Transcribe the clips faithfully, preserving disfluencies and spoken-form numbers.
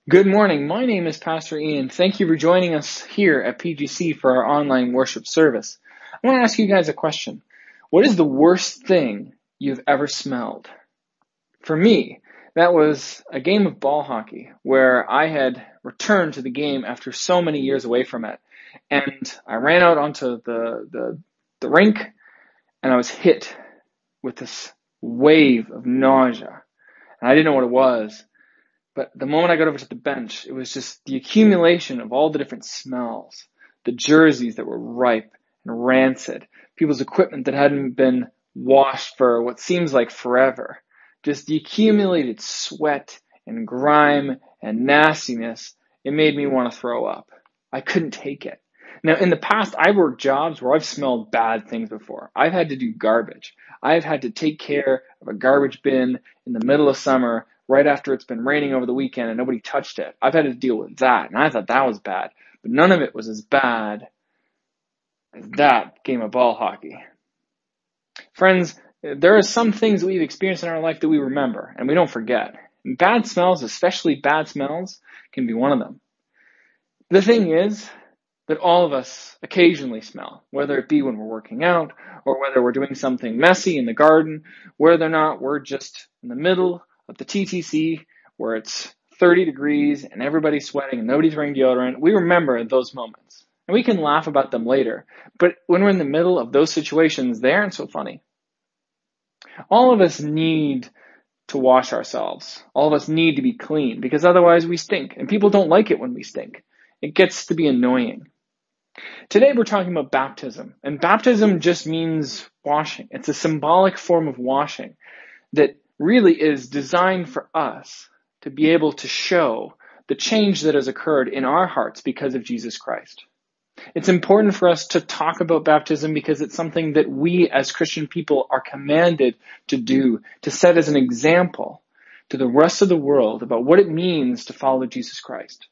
Good morning. My name is Pastor Ian. Thank you for joining us here at P G C for our online worship service. I want to ask you guys a question. What is the worst thing you've ever smelled? For me, that was a game of ball hockey where I had returned to the game after so many years away from it. And I ran out onto the, the, the rink and I was hit with this wave of nausea. And I didn't know what it was. But the moment I got over to the bench, it was just the accumulation of all the different smells, the jerseys that were ripe and rancid, people's equipment that hadn't been washed for what seems like forever, just the accumulated sweat and grime and nastiness. It made me want to throw up. I couldn't take it. Now, in the past, I've worked jobs where I've smelled bad things before. I've had to do garbage. I've had to take care of a garbage bin in the middle of summer right after it's been raining over the weekend and nobody touched it. I've had to deal with that, and I thought that was bad. But none of it was as bad as that game of ball hockey. Friends, there are some things that we've experienced in our life that we remember, and we don't forget. And bad smells, especially bad smells, can be one of them. The thing is that all of us occasionally smell, whether it be when we're working out, or whether we're doing something messy in the garden, whether or not we're just in the middle of the T T C where it's thirty degrees and everybody's sweating and nobody's wearing deodorant. We remember those moments and we can laugh about them later. But when we're in the middle of those situations, they aren't so funny. All of us need to wash ourselves. All of us need to be clean because otherwise we stink, and people don't like it when we stink. It gets to be annoying. Today we're talking about baptism, and baptism just means washing. It's a symbolic form of washing that really is designed for us to be able to show the change that has occurred in our hearts because of Jesus Christ. It's important for us to talk about baptism because it's something that we as Christian people are commanded to do, to set as an example to the rest of the world about what it means to follow Jesus Christ.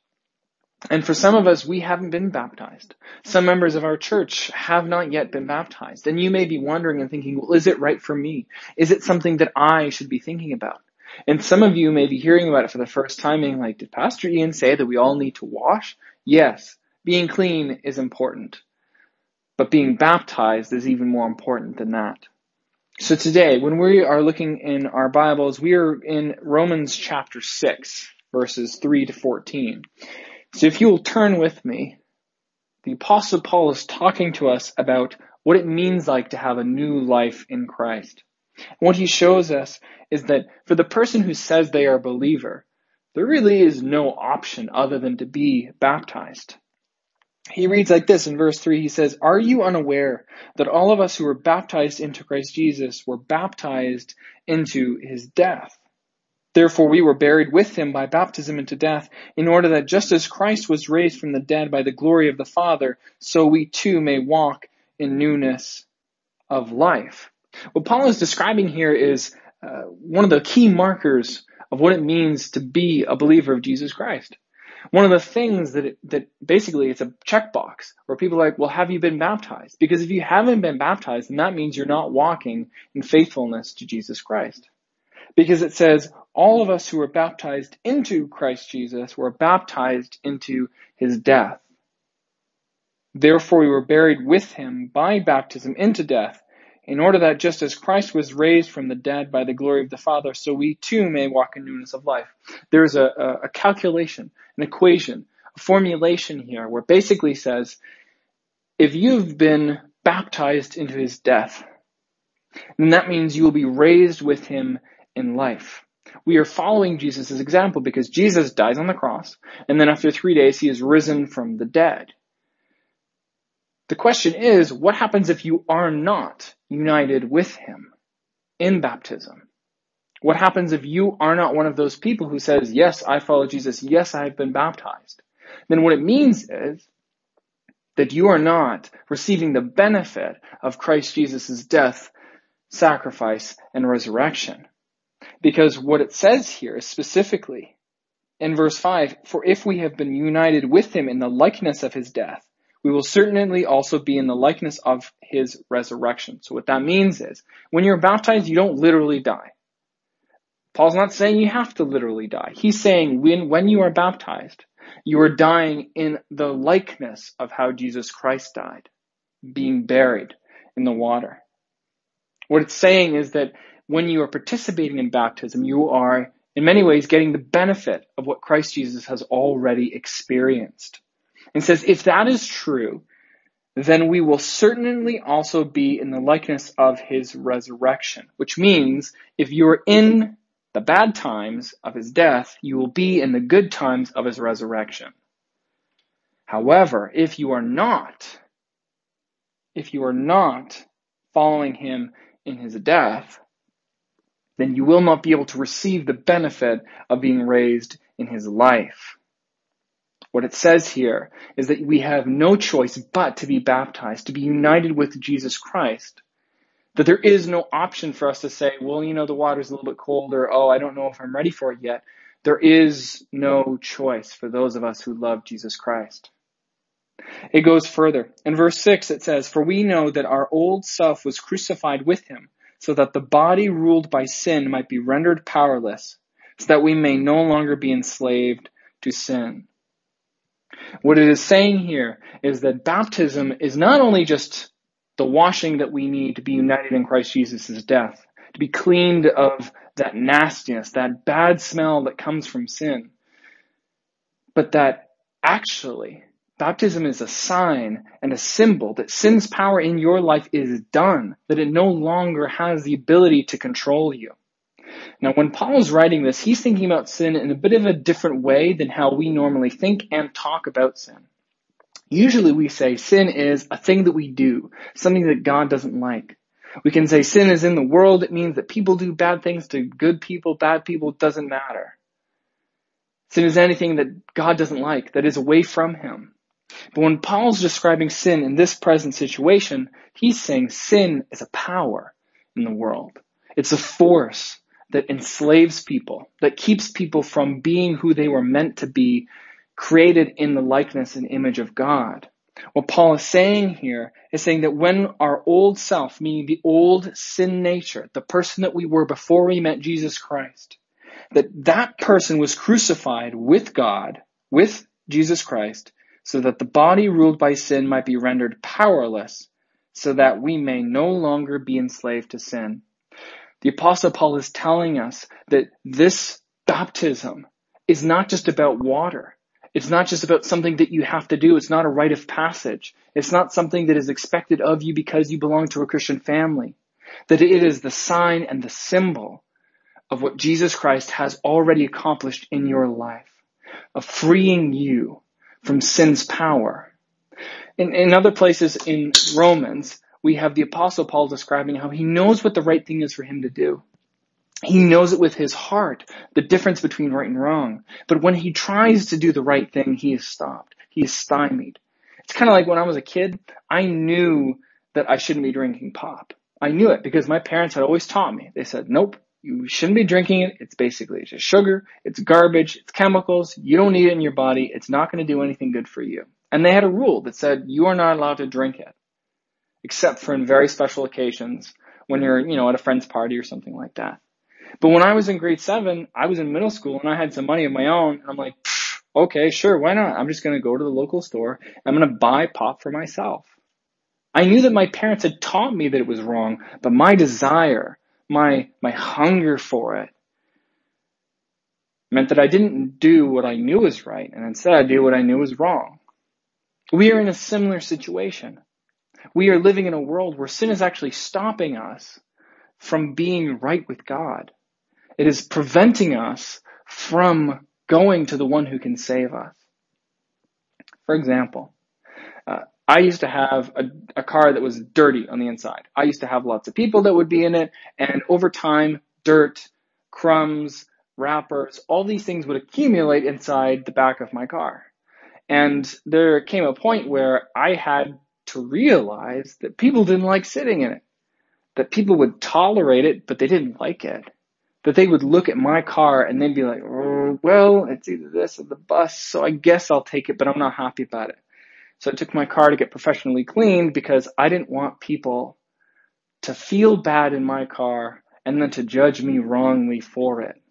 And for some of us, we haven't been baptized. Some members of our church have not yet been baptized. And you may be wondering and thinking, well, is it right for me? Is it something that I should be thinking about? And some of you may be hearing about it for the first time being like, did Pastor Ian say that we all need to wash? Yes, being clean is important. But being baptized is even more important than that. So today, when we are looking in our Bibles, we are in Romans chapter six, verses three to fourteen. So if you will turn with me, the Apostle Paul is talking to us about what it means like to have a new life in Christ. And what he shows us is that for the person who says they are a believer, there really is no option other than to be baptized. He reads like this in verse three, he says, "Are you unaware that all of us who were baptized into Christ Jesus were baptized into his death? Therefore we were buried with him by baptism into death, in order that just as Christ was raised from the dead by the glory of the Father, so we too may walk in newness of life." What Paul is describing here is uh, one of the key markers of what it means to be a believer of Jesus Christ. One of the things that it, that basically it's a checkbox where people are like, well, have you been baptized? Because if you haven't been baptized, then that means you're not walking in faithfulness to Jesus Christ. Because it says, all of us who were baptized into Christ Jesus were baptized into his death. Therefore we were buried with him by baptism into death, in order that just as Christ was raised from the dead by the glory of the Father, so we too may walk in newness of life. There's a, a, a calculation, an equation, a formulation here where it basically says, if you've been baptized into his death, then that means you will be raised with him in life. We are following Jesus' example because Jesus dies on the cross, and then after three days he is risen from the dead. The question is, what happens if you are not united with him in baptism? What happens if you are not one of those people who says, yes, I follow Jesus, yes, I have been baptized? Then what it means is that you are not receiving the benefit of Christ Jesus' death, sacrifice, and resurrection. Because what it says here is specifically in verse five, for if we have been united with him in the likeness of his death, we will certainly also be in the likeness of his resurrection. So what that means is, when you're baptized, you don't literally die. Paul's not saying you have to literally die. He's saying when, when you are baptized, you are dying in the likeness of how Jesus Christ died, being buried in the water. What it's saying is that when you are participating in baptism, you are in many ways getting the benefit of what Christ Jesus has already experienced. And says, if that is true, then we will certainly also be in the likeness of his resurrection, which means if you are in the bad times of his death, you will be in the good times of his resurrection. However, if you are not, if you are not following him in his death, then you will not be able to receive the benefit of being raised in his life. What it says here is that we have no choice but to be baptized, to be united with Jesus Christ. That there is no option for us to say, well, you know, the water's a little bit colder. Oh, I don't know if I'm ready for it yet. There is no choice for those of us who love Jesus Christ. It goes further. In verse six, it says, for we know that our old self was crucified with him, so that the body ruled by sin might be rendered powerless, so that we may no longer be enslaved to sin. What it is saying here is that baptism is not only just the washing that we need to be united in Christ Jesus' death, to be cleaned of that nastiness, that bad smell that comes from sin, but that actually baptism is a sign and a symbol that sin's power in your life is done, that it no longer has the ability to control you. Now, when Paul is writing this, he's thinking about sin in a bit of a different way than how we normally think and talk about sin. Usually we say sin is a thing that we do, something that God doesn't like. We can say sin is in the world. It means that people do bad things to good people, bad people, it doesn't matter. Sin is anything that God doesn't like, that is away from him. But when Paul's describing sin in this present situation, he's saying sin is a power in the world. It's a force that enslaves people, that keeps people from being who they were meant to be, created in the likeness and image of God. What Paul is saying here is saying that when our old self, meaning the old sin nature, the person that we were before we met Jesus Christ, that that person was crucified with God, with Jesus Christ, so that the body ruled by sin might be rendered powerless, so that we may no longer be enslaved to sin. The Apostle Paul is telling us that this baptism is not just about water. It's not just about something that you have to do. It's not a rite of passage. It's not something that is expected of you because you belong to a Christian family. That it is the sign and the symbol of what Jesus Christ has already accomplished in your life, of freeing you from sin's power. In, in other places in Romans, we have the Apostle Paul describing how he knows what the right thing is for him to do. He knows it with his heart, the difference between right and wrong. But when he tries to do the right thing, he is stopped. He is stymied. It's kind of like when I was a kid, I knew that I shouldn't be drinking pop. I knew it because my parents had always taught me. They said, nope, you shouldn't be drinking it. It's basically just sugar. It's garbage. It's chemicals. You don't need it in your body. It's not going to do anything good for you. And they had a rule that said you are not allowed to drink it, except for in very special occasions when you're, you know, at a friend's party or something like that. But when I was in grade seven, I was in middle school and I had some money of my own. And I'm like, okay, sure, why not? I'm just going to go to the local store. I'm going to buy pop for myself. I knew that my parents had taught me that it was wrong, but my desire, my, my hunger for it meant that I didn't do what I knew was right. And instead I did what I knew was wrong. We are in a similar situation. We are living in a world where sin is actually stopping us from being right with God. It is preventing us from going to the one who can save us. For example, uh, I used to have a, a car that was dirty on the inside. I used to have lots of people that would be in it, and over time, dirt, crumbs, wrappers, all these things would accumulate inside the back of my car. And there came a point where I had to realize that people didn't like sitting in it, that people would tolerate it, but they didn't like it. That they would look at my car and they'd be like, oh, well, it's either this or the bus, so I guess I'll take it, but I'm not happy about it. So I took my car to get professionally cleaned because I didn't want people to feel bad in my car and then to judge me wrongly for it.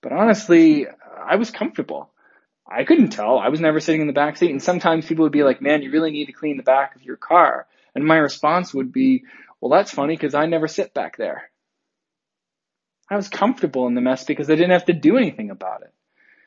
But honestly, I was comfortable. I couldn't tell. I was never sitting in the back seat. And sometimes people would be like, man, you really need to clean the back of your car. And my response would be, well, that's funny because I never sit back there. I was comfortable in the mess because I didn't have to do anything about it.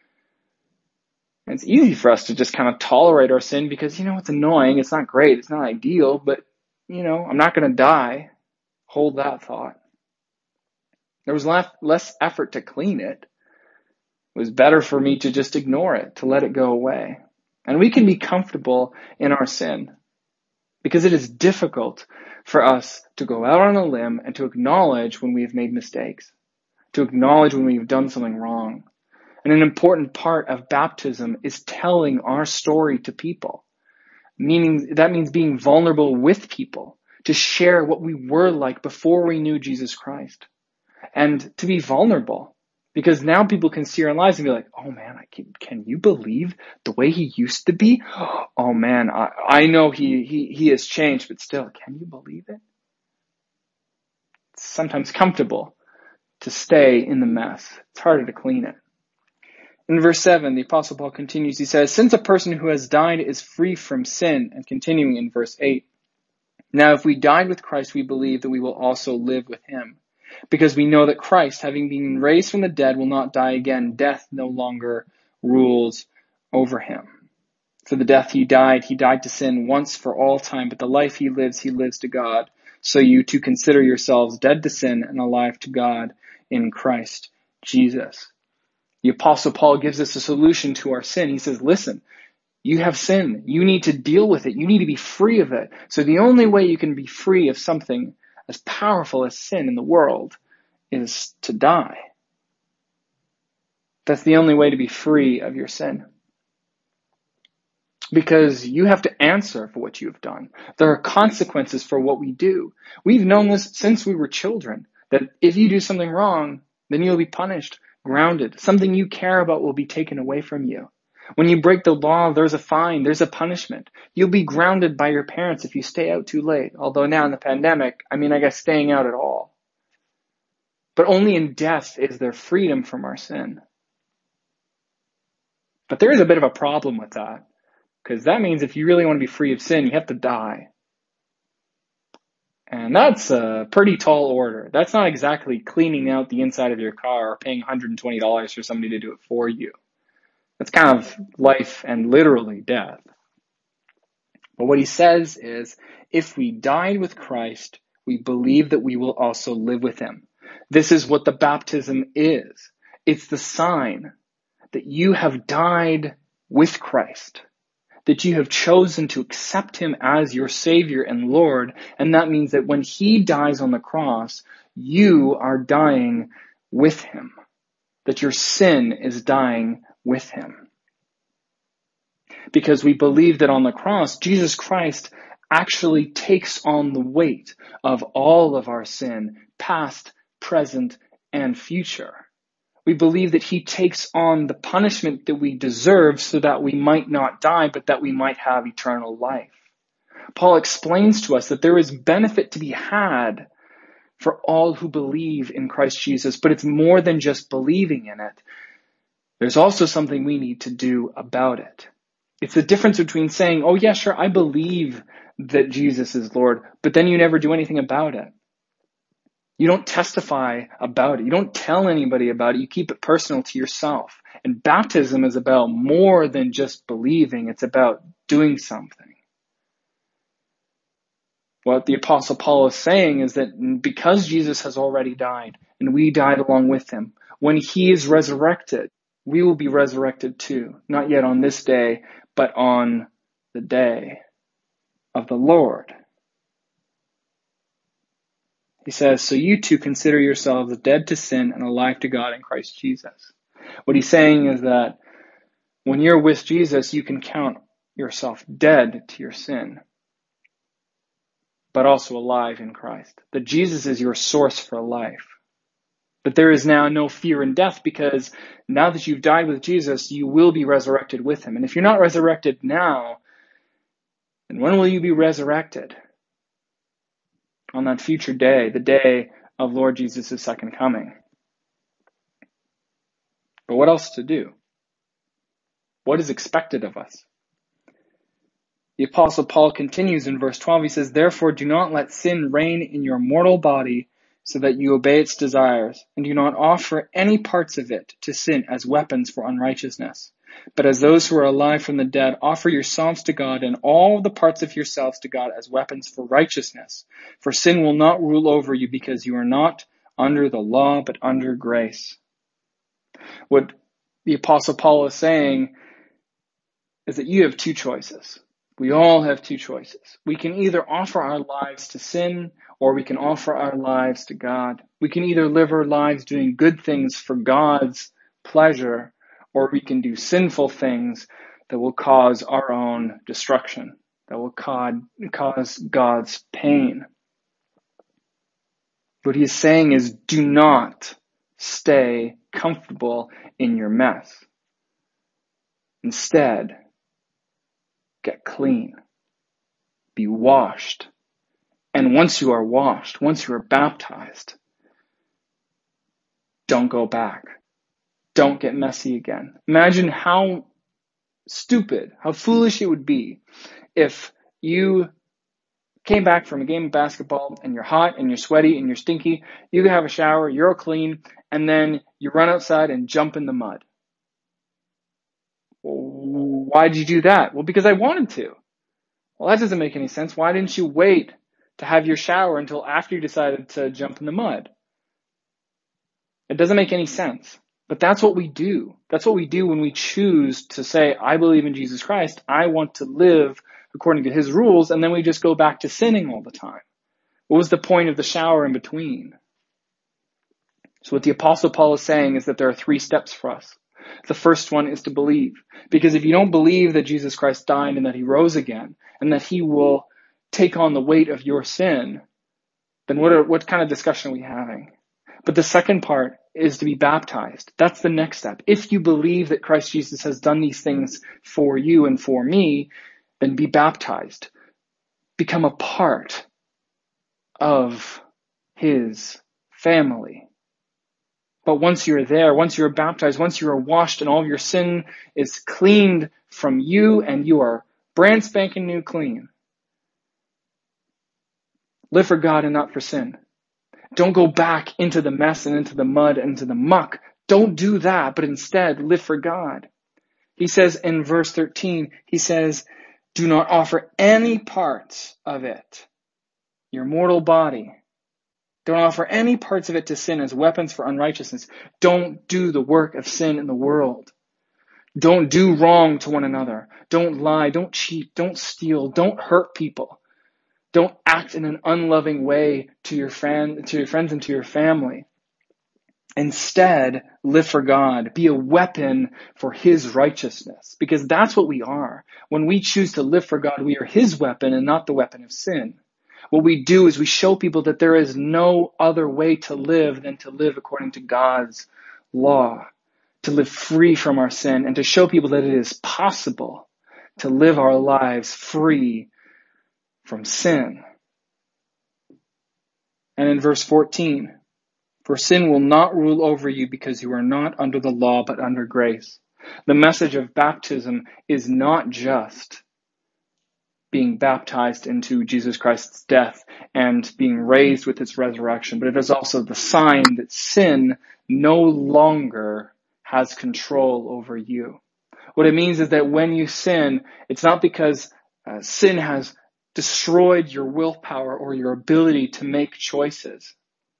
And it's easy for us to just kind of tolerate our sin because, you know, it's annoying. It's not great. It's not ideal, but, you know, I'm not going to die. Hold that thought. There was less, less effort to clean it. It was better for me to just ignore it, to let it go away. And we can be comfortable in our sin because it is difficult for us to go out on a limb and to acknowledge when we have made mistakes, to acknowledge when we've done something wrong. And an important part of baptism is telling our story to people, meaning that means being vulnerable with people, to share what we were like before we knew Jesus Christ, and to be vulnerable. Because now people can see our lives and be like, oh man, I can, can you believe the way he used to be? Oh man, I, I know he, he, he has changed, but still, can you believe it? It's sometimes comfortable to stay in the mess. It's harder to clean it. In verse seven, the Apostle Paul continues, he says, since a person who has died is free from sin, and continuing in verse eight, now if we died with Christ, we believe that we will also live with him. Because we know that Christ, having been raised from the dead, will not die again. Death no longer rules over him. For the death he died, he died to sin once for all time, but the life he lives, he lives to God. So you too consider yourselves dead to sin and alive to God in Christ Jesus. The Apostle Paul gives us a solution to our sin. He says, listen, you have sin. You need to deal with it. You need to be free of it. So the only way you can be free of something as powerful as sin in the world is to die. That's the only way to be free of your sin. Because you have to answer for what you have done. There are consequences for what we do. We've known this since we were children, that if you do something wrong, then you'll be punished, grounded. Something you care about will be taken away from you. When you break the law, there's a fine, there's a punishment. You'll be grounded by your parents if you stay out too late. Although now in the pandemic, I mean, I guess staying out at all. But only in death is there freedom from our sin. But there is a bit of a problem with that. Because that means if you really want to be free of sin, you have to die. And that's a pretty tall order. That's not exactly cleaning out the inside of your car or paying one hundred twenty dollars for somebody to do it for you. That's kind of life and literally death. But what he says is, if we died with Christ, we believe that we will also live with him. This is what the baptism is. It's the sign that you have died with Christ, that you have chosen to accept him as your Savior and Lord. And that means that when he dies on the cross, you are dying with him, that your sin is dying with him. Because we believe that on the cross, Jesus Christ actually takes on the weight of all of our sin, past, present, and future. We believe that he takes on the punishment that we deserve so that we might not die, but that we might have eternal life. Paul explains to us that there is benefit to be had for all who believe in Christ Jesus, but it's more than just believing in it. There's also something we need to do about it. It's the difference between saying, oh yeah, sure, I believe that Jesus is Lord, but then you never do anything about it. You don't testify about it. You don't tell anybody about it. You keep it personal to yourself. And baptism is about more than just believing. It's about doing something. What the Apostle Paul is saying is that because Jesus has already died and we died along with him, when he is resurrected, we will be resurrected too. Not yet on this day, but on the day of the Lord. He says, so you too consider yourselves dead to sin and alive to God in Christ Jesus. What he's saying is that when you're with Jesus, you can count yourself dead to your sin, but also alive in Christ. That Jesus is your source for life. But there is now no fear in death because now that you've died with Jesus, you will be resurrected with him. And if you're not resurrected now, then when will you be resurrected? On that future day, the day of Lord Jesus' second coming. But what else to do? What is expected of us? The Apostle Paul continues in verse twelve. He says, "Therefore do not let sin reign in your mortal body so that you obey its desires, and do not offer any parts of it to sin as weapons for unrighteousness. But as those who are alive from the dead, offer yourselves to God and all the parts of yourselves to God as weapons for righteousness. For sin will not rule over you because you are not under the law, but under grace." What the Apostle Paul is saying is that you have two choices. We all have two choices. We can either offer our lives to sin, or we can offer our lives to God. We can either live our lives doing good things for God's pleasure, or we can do sinful things that will cause our own destruction, that will cause God's pain. What he's saying is, do not stay comfortable in your mess. Instead, get clean. Be washed. And once you are washed, once you are baptized, don't go back. Don't get messy again. Imagine how stupid, how foolish it would be if you came back from a game of basketball and you're hot and you're sweaty and you're stinky, you have a shower, you're all clean, and then you run outside and jump in the mud. Why did you do that? Well, because I wanted to. Well, that doesn't make any sense. Why didn't you wait to have your shower until after you decided to jump in the mud? It doesn't make any sense. But that's what we do. That's what we do when we choose to say, I believe in Jesus Christ. I want to live according to his rules. And then we just go back to sinning all the time. What was the point of the shower in between? So what the Apostle Paul is saying is that there are three steps for us. The first one is to believe. Because if you don't believe that Jesus Christ died and that he rose again, and that he will take on the weight of your sin, then what are, what kind of discussion are we having? But the second part is to be baptized. That's the next step. If you believe that Christ Jesus has done these things for you and for me, then be baptized. Become a part of his family. But once you're there, once you're baptized, once you are washed and all of your sin is cleaned from you and you are brand spanking new clean, live for God and not for sin. Don't go back into the mess and into the mud and into the muck. Don't do that, but instead live for God. He says in verse thirteen, he says, do not offer any parts of it, your mortal body. Don't offer any parts of it to sin as weapons for unrighteousness. Don't do the work of sin in the world. Don't do wrong to one another. Don't lie. Don't cheat. Don't steal. Don't hurt people. Don't act in an unloving way to your friend, to your friends and to your family. Instead, live for God. Be a weapon for his righteousness. Because that's what we are. When we choose to live for God, we are his weapon and not the weapon of sin. What we do is we show people that there is no other way to live than to live according to God's law. To live free from our sin and to show people that it is possible to live our lives free from sin. And in verse fourteen, for sin will not rule over you because you are not under the law but under grace. The message of baptism is not just being baptized into Jesus Christ's death and being raised with his resurrection, but it is also the sign that sin no longer has control over you. What it means is that when you sin, it's not because uh, sin has destroyed your willpower or your ability to make choices.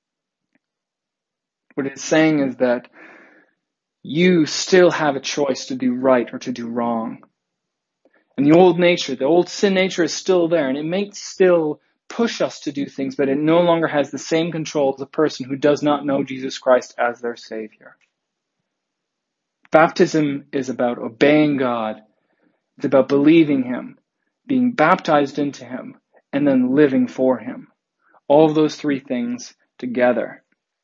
What it's saying is that you still have a choice to do right or to do wrong. And the old nature, the old sin nature is still there, and it may still push us to do things, but it no longer has the same control as a person who does not know Jesus Christ as their Savior. Baptism is about obeying God. It's about believing him, being baptized into him, and then living for him. All of those three things together.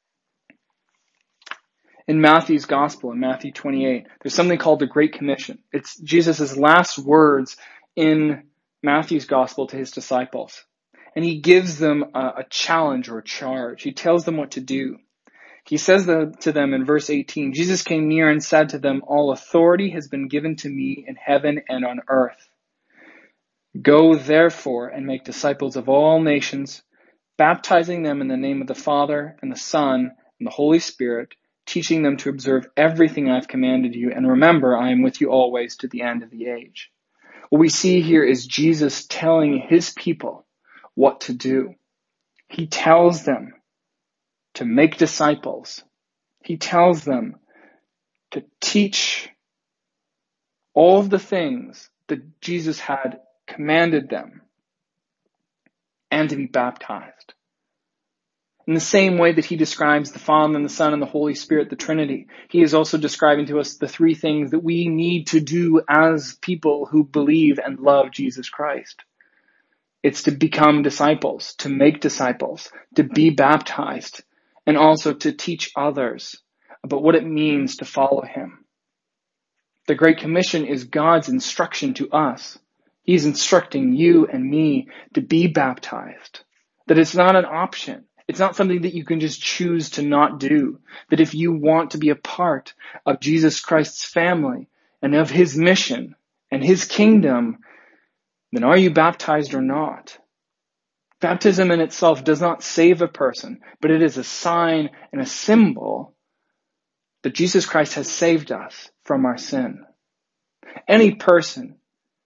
In Matthew's Gospel, in Matthew twenty-eight, there's something called the Great Commission. It's Jesus' last words in Matthew's Gospel to his disciples. And he gives them a, a challenge or a charge. He tells them what to do. He says to them in verse eighteen, Jesus came near and said to them, all authority has been given to me in heaven and on earth. Go therefore and make disciples of all nations, baptizing them in the name of the Father and the Son and the Holy Spirit, teaching them to observe everything I've commanded you. And remember, I am with you always to the end of the age. What we see here is Jesus telling his people what to do. He tells them to make disciples. He tells them to teach all of the things that Jesus had commanded them and to be baptized. In the same way that he describes the Father and the Son and the Holy Spirit, the Trinity, he is also describing to us the three things that we need to do as people who believe and love Jesus Christ. It's to become disciples, to make disciples, to be baptized, and also to teach others about what it means to follow him. The Great Commission is God's instruction to us. He's instructing you and me to be baptized. That it's not an option. It's not something that you can just choose to not do. That if you want to be a part of Jesus Christ's family and of his mission and his kingdom, then are you baptized or not? Baptism in itself does not save a person, but it is a sign and a symbol that Jesus Christ has saved us from our sin. Any person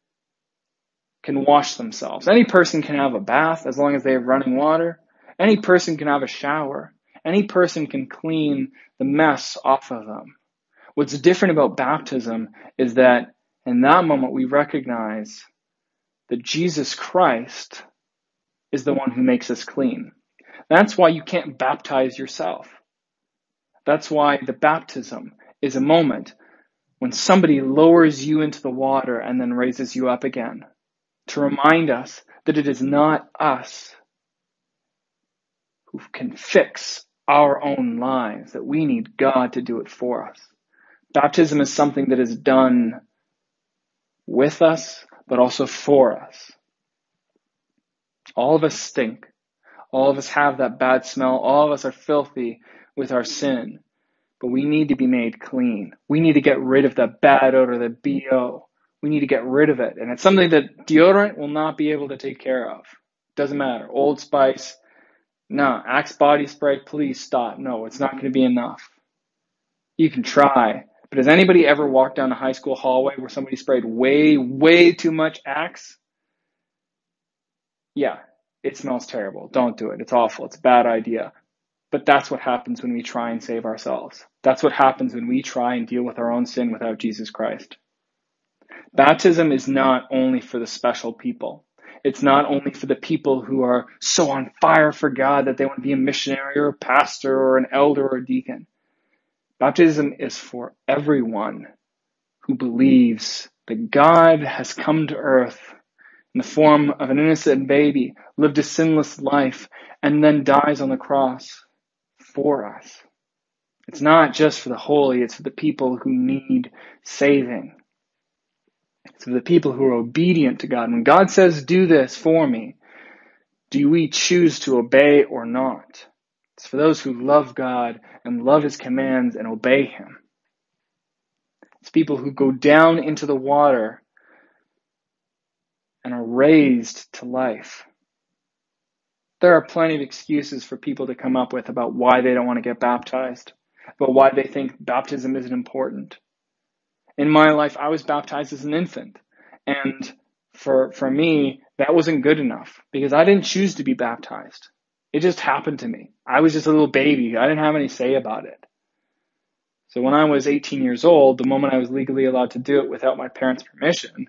can wash themselves. Any person can have a bath as long as they have running water. Any person can have a shower. Any person can clean the mess off of them. What's different about baptism is that in that moment we recognize that Jesus Christ is the one who makes us clean. That's why you can't baptize yourself. That's why the baptism is a moment when somebody lowers you into the water and then raises you up again, to remind us that it is not us who can fix our own lives, that we need God to do it for us. Baptism is something that is done with us, but also for us. All of us stink. All of us have that bad smell. All of us are filthy with our sin. But we need to be made clean. We need to get rid of that bad odor, the B O. We need to get rid of it. And it's something that deodorant will not be able to take care of. Doesn't matter. Old Spice, no. Axe body spray, please stop. No, it's not going to be enough. You can try. But has anybody ever walked down a high school hallway where somebody sprayed way, way too much Axe? Yeah, it smells terrible. Don't do it. It's awful. It's a bad idea. But that's what happens when we try and save ourselves. That's what happens when we try and deal with our own sin without Jesus Christ. Baptism is not only for the special people. It's not only for the people who are so on fire for God that they want to be a missionary or a pastor or an elder or a deacon. Baptism is for everyone who believes that God has come to earth in the form of an innocent baby, lived a sinless life, and then dies on the cross for us. It's not just for the holy, it's for the people who need saving. It's for the people who are obedient to God. When God says, do this for me, do we choose to obey or not? It's for those who love God and love his commands and obey him. It's people who go down into the water and are raised to life. There are plenty of excuses for people to come up with about why they don't want to get baptized, about why they think baptism isn't important. In my life, I was baptized as an infant. And for, for me, that wasn't good enough because I didn't choose to be baptized. It just happened to me. I was just a little baby. I didn't have any say about it. So when I was eighteen years old, the moment I was legally allowed to do it without my parents' permission,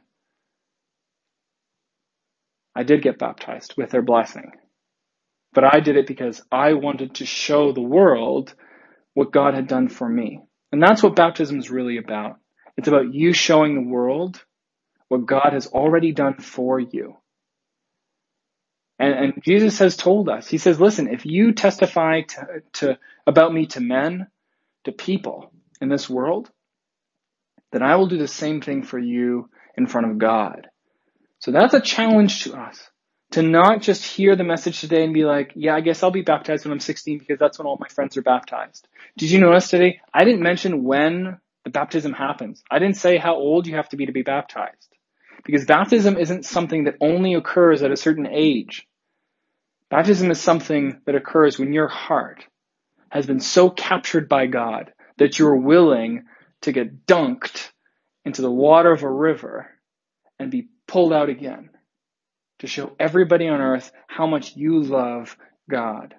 I did get baptized with their blessing. But I did it because I wanted to show the world what God had done for me. And that's what baptism is really about. It's about you showing the world what God has already done for you. And, and Jesus has told us, he says, listen, if you testify to, to about me to men, to people in this world, then I will do the same thing for you in front of God. So that's a challenge to us, To not just hear the message today and be like, yeah, I guess I'll be baptized when I'm sixteen because that's when all my friends are baptized. Did you notice today? I didn't mention when the baptism happens. I didn't say how old you have to be to be baptized. Because baptism isn't something that only occurs at a certain age. Baptism is something that occurs when your heart has been so captured by God that you're willing to get dunked into the water of a river and be pulled out again to show everybody on earth how much you love God.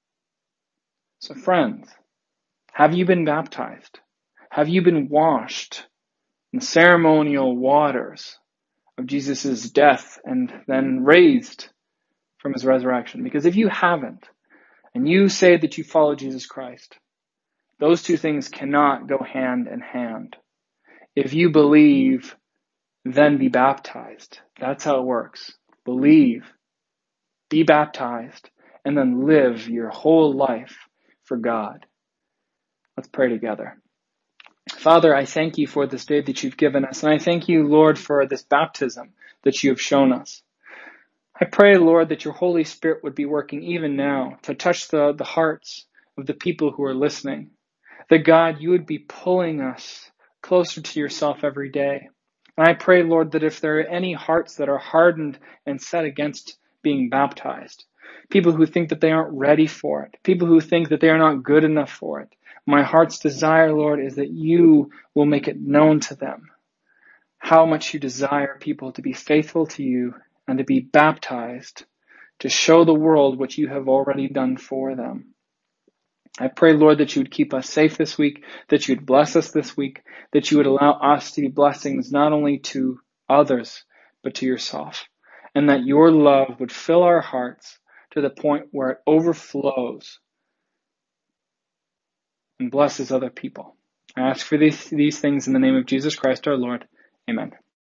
So friends, have you been baptized? Have you been washed in ceremonial waters of Jesus' death and then raised from his resurrection? Because if you haven't, and you say that you follow Jesus Christ, those two things cannot go hand in hand. If you believe, then be baptized. That's how it works. Believe, be baptized, and then live your whole life for God. Let's pray together. Father, I thank you for this day that you've given us, and I thank you, Lord, for this baptism that you have shown us. I pray, Lord, that your Holy Spirit would be working even now to touch the, the hearts of the people who are listening. That, God, you would be pulling us closer to yourself every day. And I pray, Lord, that if there are any hearts that are hardened and set against being baptized, people who think that they aren't ready for it, people who think that they are not good enough for it, my heart's desire, Lord, is that you will make it known to them how much you desire people to be faithful to you and to be baptized to show the world what you have already done for them. I pray, Lord, that you would keep us safe this week, that you would bless us this week, that you would allow us to be blessings not only to others, but to yourself, and that your love would fill our hearts to the point where it overflows and blesses other people. I ask for these, these things in the name of Jesus Christ our Lord. Amen.